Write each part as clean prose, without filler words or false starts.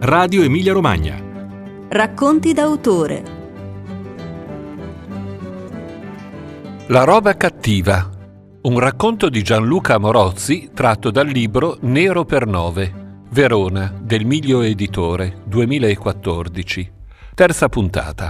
Radio Emilia Romagna. Racconti d'autore. La roba cattiva. Un racconto di Gianluca Morozzi tratto dal libro Nero per 9, Verona, del Miglio Editore, 2014. Terza puntata.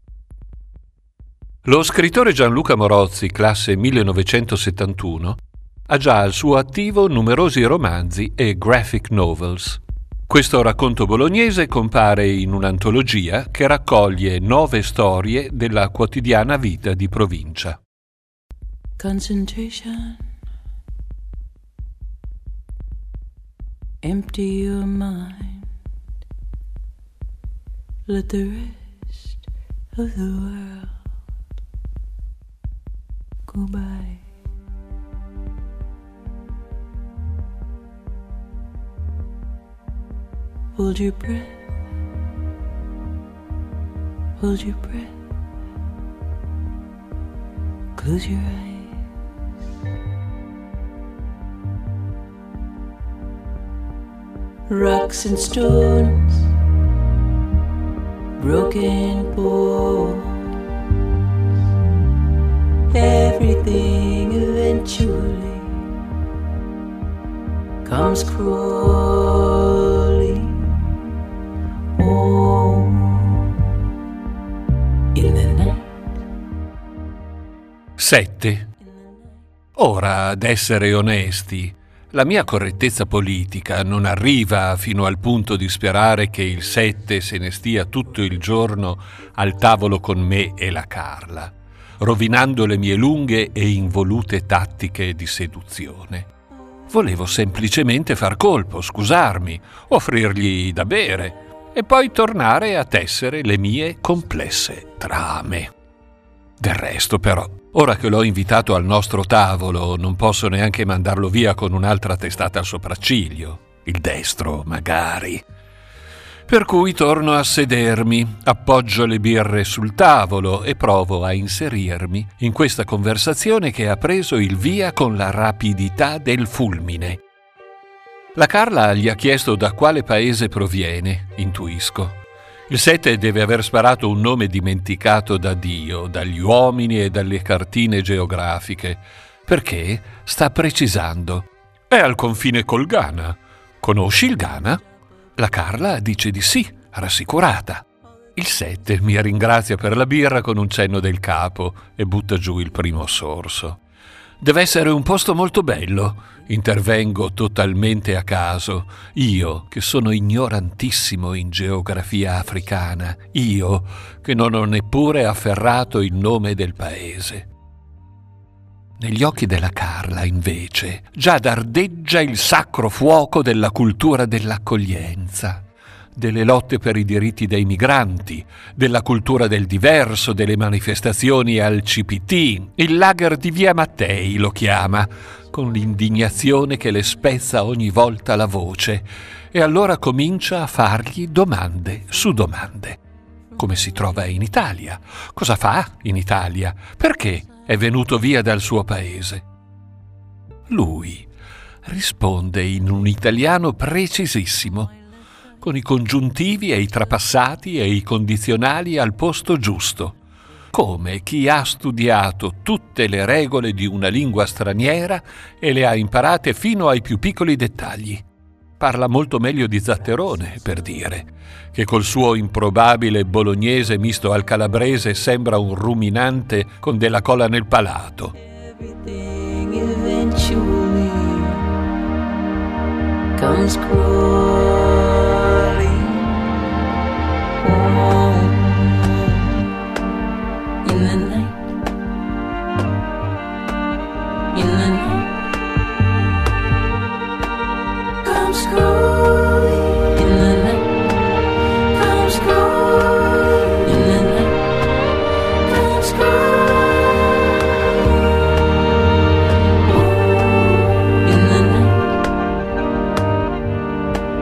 Lo scrittore Gianluca Morozzi, classe 1971, ha già al suo attivo numerosi romanzi e graphic novels. Questo racconto bolognese compare in un'antologia che raccoglie 9 storie della quotidiana vita di provincia. Concentration. Empty your mind. Let the rest of the world go by. Hold your breath. Hold your breath. Close your eyes. Rocks and stones, broken bones, everything eventually comes crawling home in the night. 7. Ora, ad essere onesti, la mia correttezza politica non arriva fino al punto di sperare che il 7 se ne stia tutto il giorno al tavolo con me e la Carla, rovinando le mie lunghe e involute tattiche di seduzione. Volevo semplicemente far colpo, scusarmi, offrirgli da bere e poi tornare a tessere le mie complesse trame. Del resto, però, ora che l'ho invitato al nostro tavolo, non posso neanche mandarlo via con un'altra testata al sopracciglio, il destro magari. Per cui torno a sedermi, appoggio le birre sul tavolo e provo a inserirmi in questa conversazione che ha preso il via con la rapidità del fulmine. La Carla gli ha chiesto da quale paese proviene, intuisco. Il 7 deve aver sparato un nome dimenticato da Dio, dagli uomini e dalle cartine geografiche, perché sta precisando: è al confine col Ghana. Conosci il Ghana? La Carla dice di sì, rassicurata. Il 7 mi ringrazia per la birra con un cenno del capo e butta giù il primo sorso. Deve essere un posto molto bello. Intervengo totalmente a caso. Io, che sono ignorantissimo in geografia africana. Io, che non ho neppure afferrato il nome del paese. Negli occhi della Carla, invece, già dardeggia il sacro fuoco della cultura dell'accoglienza, delle lotte per i diritti dei migranti, della cultura del diverso, delle manifestazioni al CPT. Il lager di Via Mattei lo chiama, con l'indignazione che le spezza ogni volta la voce, e allora comincia a fargli domande su domande. Come si trova in Italia? Cosa fa in Italia? Perché è venuto via dal suo paese? Lui risponde in un italiano precisissimo, con i congiuntivi e i trapassati e i condizionali al posto giusto, come chi ha studiato tutte le regole di una lingua straniera e le ha imparate fino ai più piccoli dettagli. Parla molto meglio di Zatterone, per dire, che col suo improbabile bolognese misto al calabrese sembra un ruminante con della cola nel palato. Everything eventually comes crawling home in the night. In the night comes crawling in the night. Comes crawling in the night. Comes crawling in the night.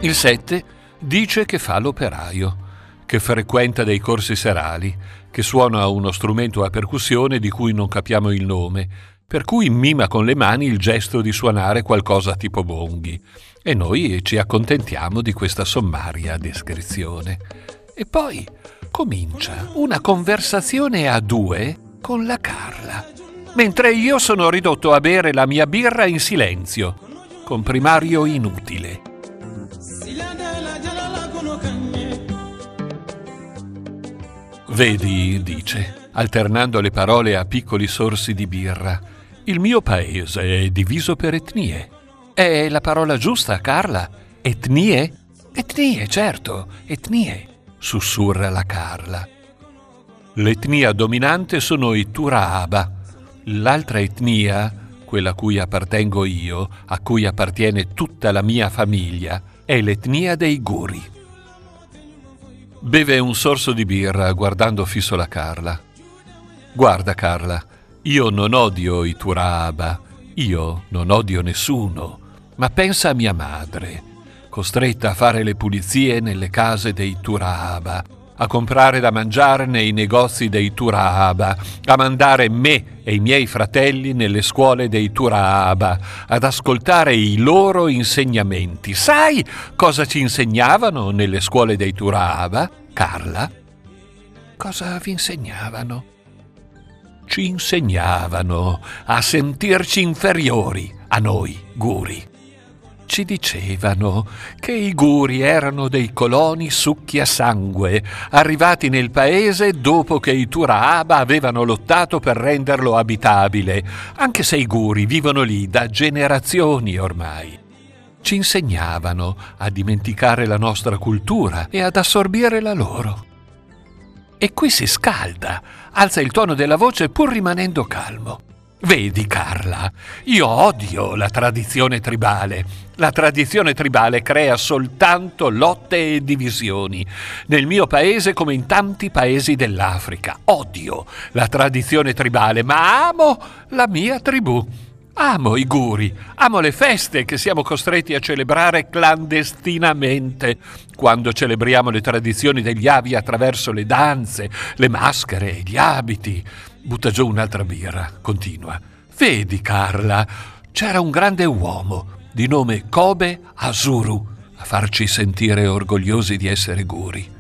Il 7 dice che fa l'operaio, che frequenta dei corsi serali, che suona uno strumento a percussione di cui non capiamo il nome, per cui mima con le mani il gesto di suonare qualcosa tipo bonghi. E noi ci accontentiamo di questa sommaria descrizione. E poi comincia una conversazione a due con la Carla, mentre io sono ridotto a bere la mia birra in silenzio, comprimario inutile. Vedi, dice, alternando le parole a piccoli sorsi di birra, il mio paese è diviso per etnie. È la parola giusta, Carla? Etnie? Etnie, certo, etnie, sussurra la Carla. L'etnia dominante sono i Turahaba. L'altra etnia, quella a cui appartengo io, a cui appartiene tutta la mia famiglia, è l'etnia dei Guri. Beve un sorso di birra guardando fisso la Carla. Guarda, Carla, io non odio i Turahaba, io non odio nessuno, ma pensa a mia madre, costretta a fare le pulizie nelle case dei Turahaba, a comprare da mangiare nei negozi dei Turahaba, a mandare me e i miei fratelli nelle scuole dei Turahaba, ad ascoltare i loro insegnamenti. Sai cosa ci insegnavano nelle scuole dei Turahaba, Carla? Cosa vi insegnavano? Ci insegnavano a sentirci inferiori a noi, Guri. Ci dicevano che i Guri erano dei coloni succhiasangue, arrivati nel paese dopo che i Turahaba avevano lottato per renderlo abitabile, anche se i Guri vivono lì da generazioni ormai. Ci insegnavano a dimenticare la nostra cultura e ad assorbire la loro. E qui si scalda, alza il tono della voce pur rimanendo calmo. Vedi, Carla, io odio la tradizione tribale. La tradizione tribale crea soltanto lotte e divisioni. Nel mio paese come in tanti paesi dell'Africa. Odio la tradizione tribale, ma amo la mia tribù. Amo i Guri, amo le feste che siamo costretti a celebrare clandestinamente, quando celebriamo le tradizioni degli avi attraverso le danze, le maschere e gli abiti. Butta giù un'altra birra, continua. Vedi, Carla, c'era un grande uomo di nome Kobe Asuru a farci sentire orgogliosi di essere Guri.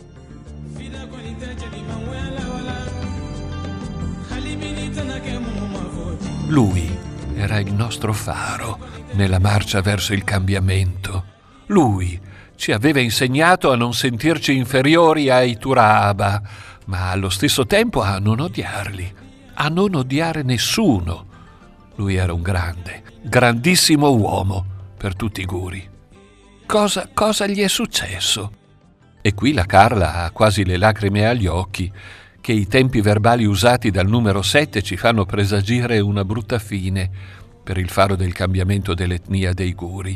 Lui era il nostro faro nella marcia verso il cambiamento. Lui ci aveva insegnato a non sentirci inferiori ai Turahaba, ma allo stesso tempo a non odiarli, a non odiare nessuno. Lui era un grande, grandissimo uomo per tutti i Guri. Cosa gli è successo? E qui la Carla ha quasi le lacrime agli occhi, che i tempi verbali usati dal numero 7 ci fanno presagire una brutta fine per il faro del cambiamento dell'etnia dei Guri.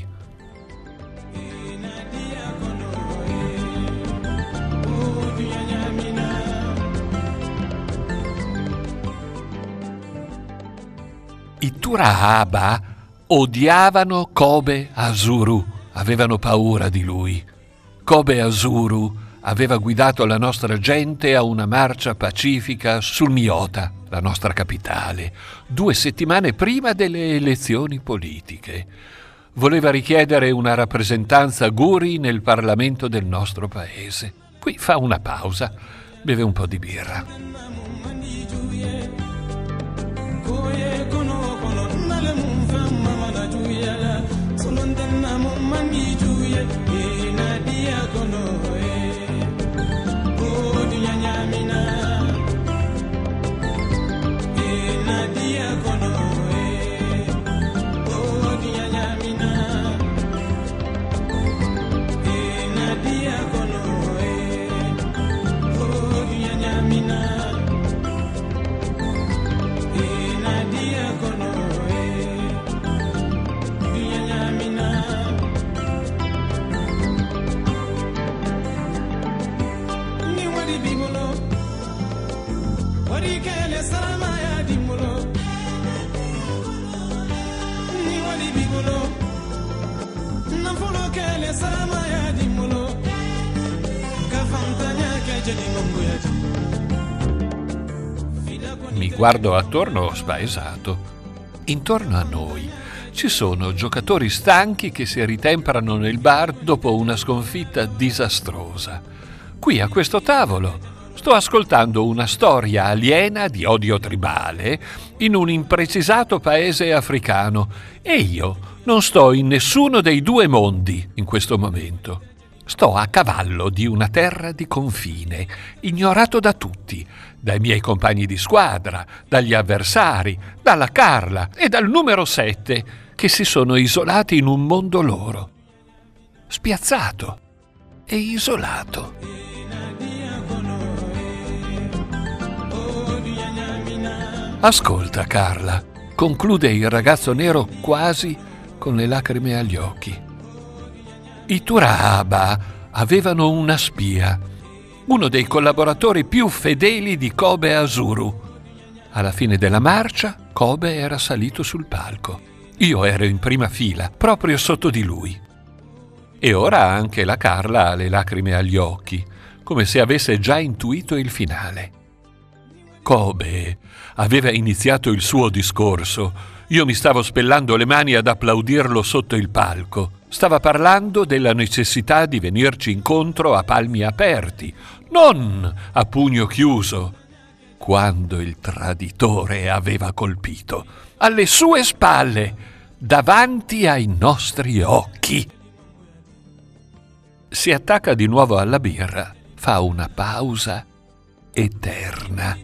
I Turahaba odiavano Kobe Asuru, avevano paura di lui. Kobe Asuru aveva guidato la nostra gente a una marcia pacifica sul Niota, la nostra capitale, 2 settimane prima delle elezioni politiche. Voleva richiedere una rappresentanza Guri nel Parlamento del nostro paese. Qui fa una pausa, beve un po' di birra. Mi guardo attorno spaesato. Intorno a noi ci sono giocatori stanchi che si ritemprano nel bar dopo una sconfitta disastrosa. Qui a questo tavolo sto ascoltando una storia aliena di odio tribale in un imprecisato paese africano e io non sto in nessuno dei due mondi in questo momento. Sto a cavallo di una terra di confine, ignorato da tutti, dai miei compagni di squadra, dagli avversari, dalla Carla e dal numero 7, che si sono isolati in un mondo loro. Spiazzato e isolato. Ascolta, Carla, conclude il ragazzo nero quasi con le lacrime agli occhi. I Turahaba avevano una spia, uno dei collaboratori più fedeli di Kobe Asuru. Alla fine della marcia, Kobe era salito sul palco. Io ero in prima fila, proprio sotto di lui. E ora anche la Carla ha le lacrime agli occhi, come se avesse già intuito il finale. Kobe aveva iniziato il suo discorso. Io mi stavo spellando le mani ad applaudirlo sotto il palco. Stava parlando della necessità di venirci incontro a palmi aperti, non a pugno chiuso, quando il traditore aveva colpito, alle sue spalle, davanti ai nostri occhi. Si attacca di nuovo alla birra, fa una pausa eterna.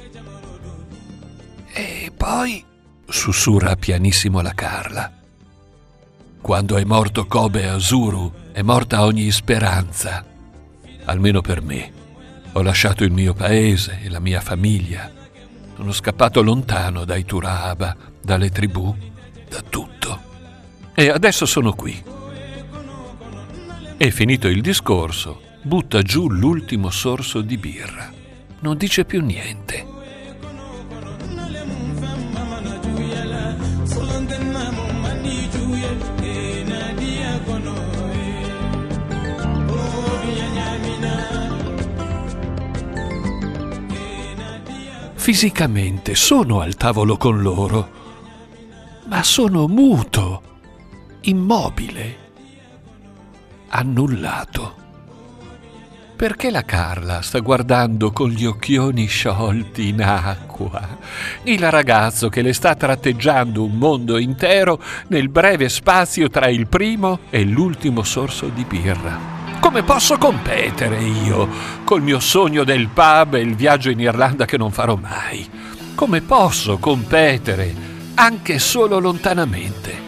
E poi sussurra pianissimo la Carla. Quando è morto Kobe Asuru, è morta ogni speranza. Almeno per me. Ho lasciato il mio paese e la mia famiglia. Sono scappato lontano dai Turahaba, dalle tribù, da tutto. E adesso sono qui. E finito il discorso, butta giù l'ultimo sorso di birra. Non dice più niente. Fisicamente sono al tavolo con loro, ma sono muto, immobile, annullato. Perché la Carla sta guardando con gli occhioni sciolti in acqua il ragazzo che le sta tratteggiando un mondo intero nel breve spazio tra il primo e l'ultimo sorso di birra? Come posso competere io col mio sogno del pub e il viaggio in Irlanda che non farò mai? Come posso competere, anche solo lontanamente?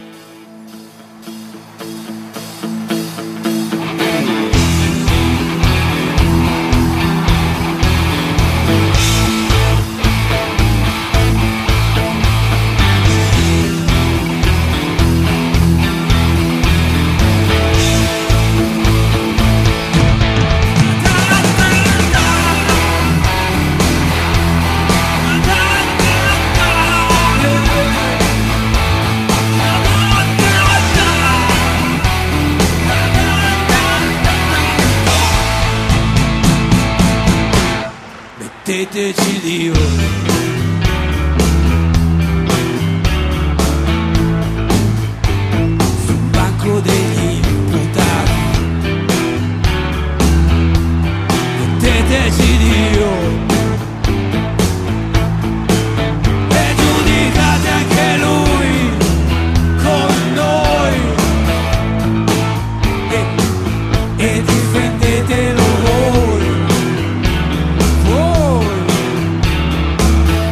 Metteteci Dio. Sul banco degli imputati. Metteteci Dio. E giudicate anche lui con noi. E difendetelo voi.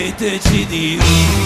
metterci di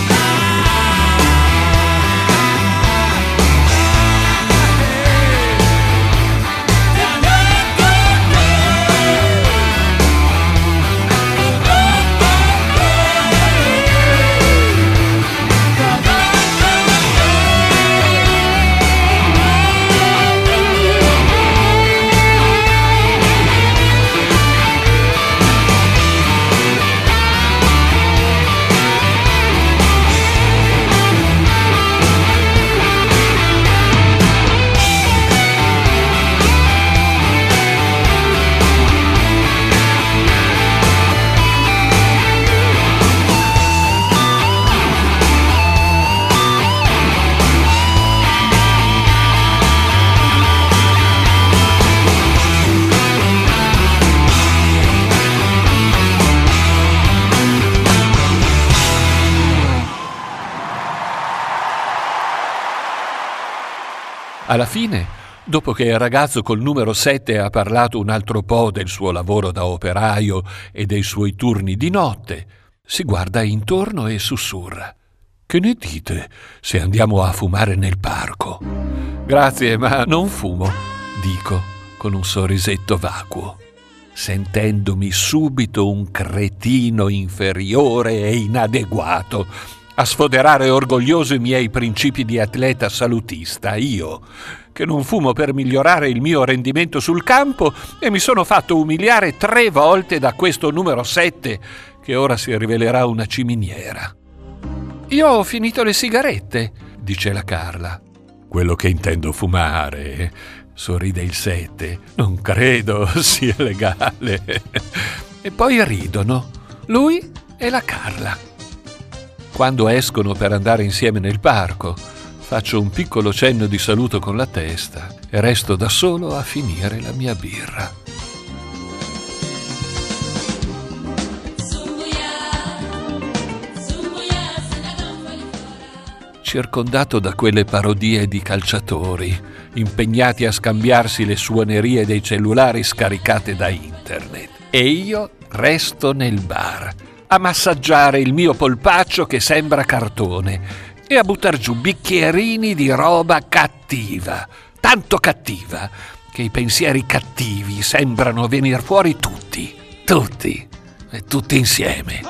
Alla fine, dopo che il ragazzo col numero 7 ha parlato un altro po' del suo lavoro da operaio e dei suoi turni di notte, si guarda intorno e sussurra: «Che ne dite se andiamo a fumare nel parco?» «Grazie, ma non fumo», dico con un sorrisetto vacuo, sentendomi subito un cretino inferiore e inadeguato a sfoderare orgoglioso i miei principi di atleta salutista, io, che non fumo per migliorare il mio rendimento sul campo e mi sono fatto umiliare 3 volte da questo numero 7, che ora si rivelerà una ciminiera. «Io ho finito le sigarette», dice la Carla. «Quello che intendo fumare», sorride il 7, «non credo sia legale». E poi ridono, lui e la Carla. Quando escono per andare insieme nel parco, faccio un piccolo cenno di saluto con la testa e resto da solo a finire la mia birra. Circondato da quelle parodie di calciatori, impegnati a scambiarsi le suonerie dei cellulari scaricate da internet. E io resto nel bar, a massaggiare il mio polpaccio che sembra cartone e a buttar giù bicchierini di roba cattiva, tanto cattiva che i pensieri cattivi sembrano venir fuori tutti e tutti insieme.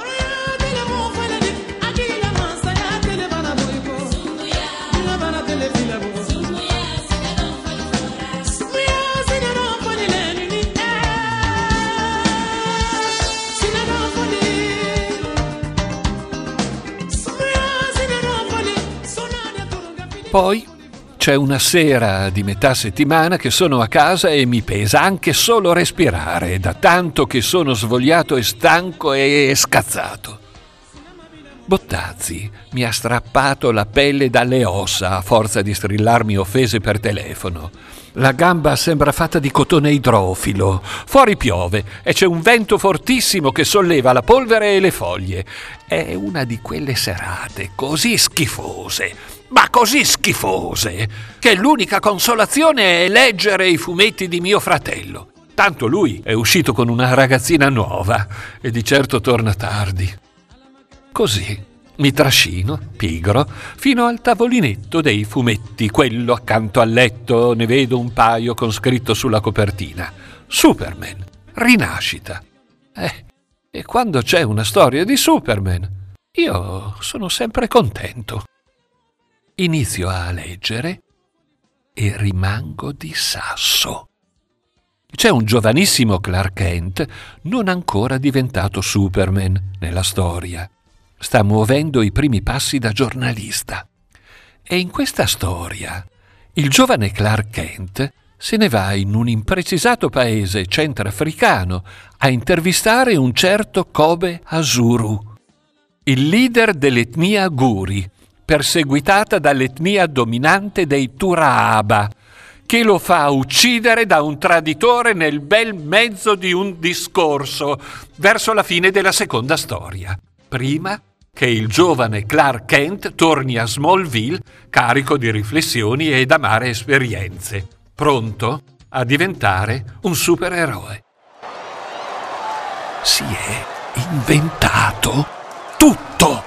Poi c'è una sera di metà settimana che sono a casa e mi pesa anche solo respirare, da tanto che sono svogliato e stanco e scazzato. Bottazzi mi ha strappato la pelle dalle ossa a forza di strillarmi offese per telefono. La gamba sembra fatta di cotone idrofilo. Fuori piove e c'è un vento fortissimo che solleva la polvere e le foglie. È una di quelle serate così schifose, ma così schifose, che l'unica consolazione è leggere i fumetti di mio fratello. Tanto lui è uscito con una ragazzina nuova e di certo torna tardi. Così mi trascino, pigro, fino al tavolinetto dei fumetti, quello accanto al letto. Ne vedo un paio con scritto sulla copertina: Superman, rinascita. E quando c'è una storia di Superman, io sono sempre contento. Inizio a leggere e rimango di sasso. C'è un giovanissimo Clark Kent, non ancora diventato Superman nella storia. Sta muovendo i primi passi da giornalista. E in questa storia il giovane Clark Kent se ne va in un imprecisato paese centrafricano a intervistare un certo Kobe Asuru, il leader dell'etnia Guri, perseguitata dall'etnia dominante dei Turaba, che lo fa uccidere da un traditore nel bel mezzo di un discorso verso la fine della seconda storia, prima che il giovane Clark Kent torni a Smallville carico di riflessioni ed amare esperienze, pronto a diventare un supereroe. Si è inventato tutto.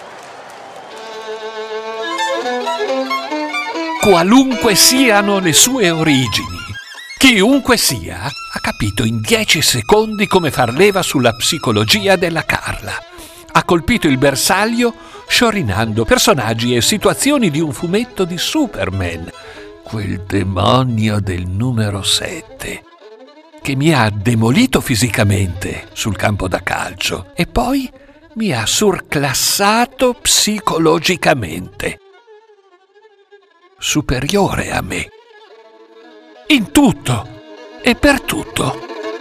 Qualunque siano le sue origini, chiunque sia, ha capito in 10 secondi come far leva sulla psicologia della Carla. Ha colpito il bersaglio sciorinando personaggi e situazioni di un fumetto di Superman, quel demonio del numero 7, che mi ha demolito fisicamente sul campo da calcio e poi mi ha surclassato psicologicamente. Superiore a me. In tutto e per tutto.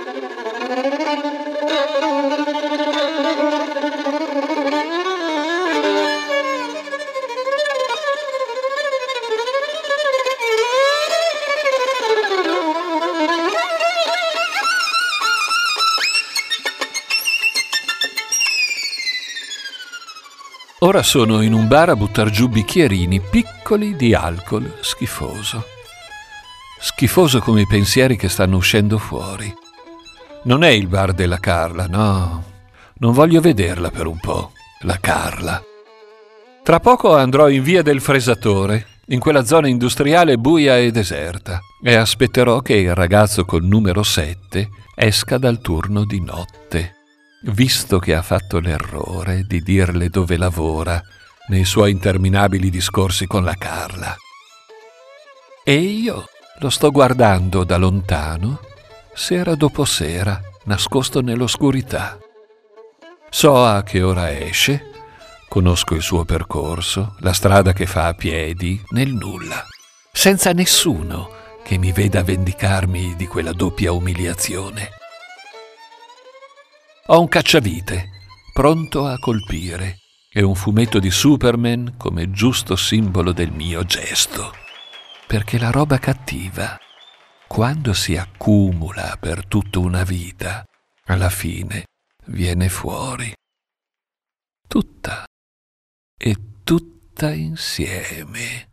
Ora sono in un bar a buttar giù bicchierini piccoli di alcol schifoso. Schifoso come i pensieri che stanno uscendo fuori. Non è il bar della Carla, no. Non voglio vederla per un po', la Carla. Tra poco andrò in via del Fresatore, in quella zona industriale buia e deserta, e aspetterò che il ragazzo col numero 7 esca dal turno di notte, visto che ha fatto l'errore di dirle dove lavora nei suoi interminabili discorsi con la Carla. E io lo sto guardando da lontano, sera dopo sera, nascosto nell'oscurità. So a che ora esce, conosco il suo percorso, la strada che fa a piedi, nel nulla, senza nessuno che mi veda vendicarmi di quella doppia umiliazione. Ho un cacciavite, pronto a colpire, e un fumetto di Superman come giusto simbolo del mio gesto. Perché la roba cattiva, quando si accumula per tutta una vita, alla fine viene fuori. Tutta e tutta insieme.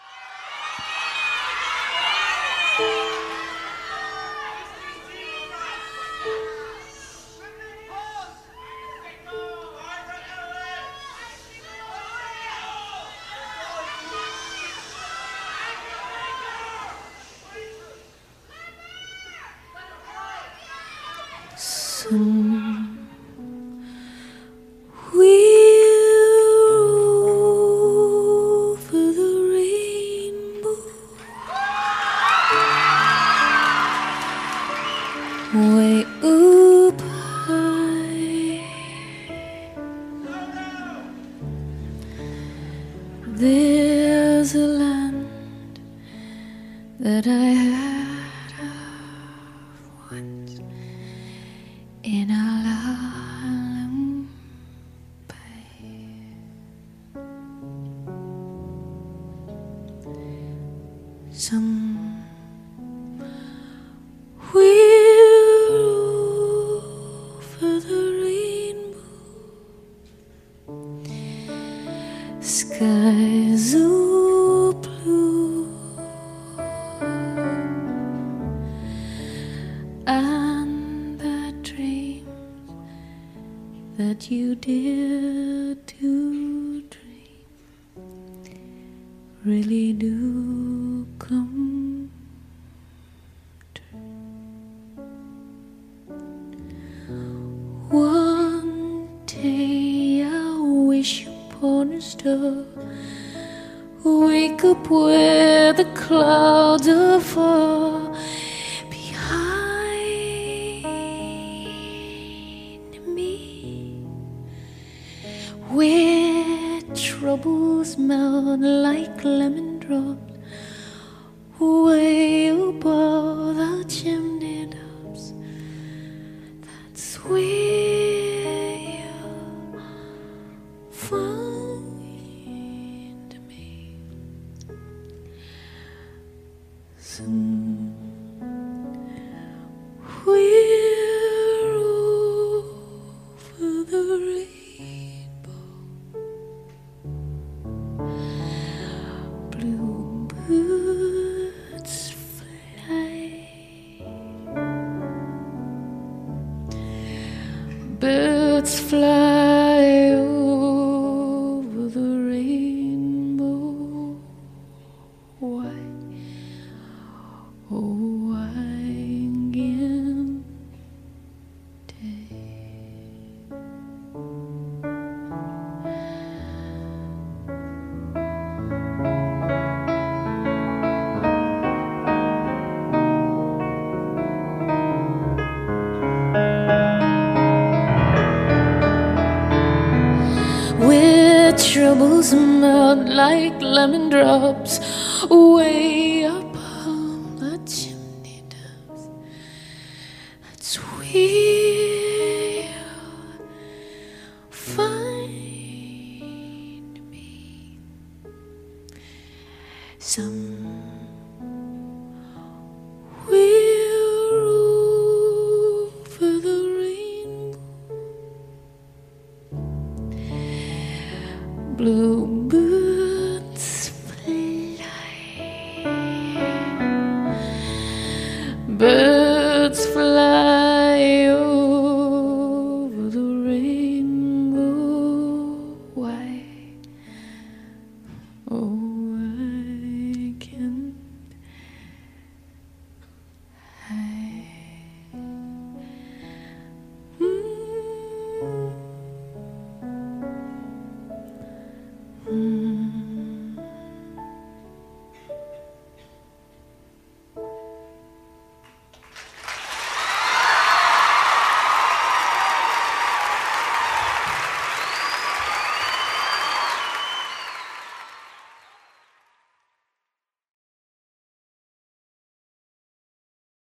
Over the rainbow, way up high, there's a land that I had of once in a over the rainbow, skies so blue, and the dreams that you dare to dream really do come true. One day I wish upon a star, wake up where the clouds are far behind me, where troubles melt like lemon drops way above the chimney tops. That's where you'll find me. Somewhere over the rainbow, bluebirds fly, birds fly troubles melt like lemon drops way up on the chimney tops. That's where you'll find me. Over the rainbow, blue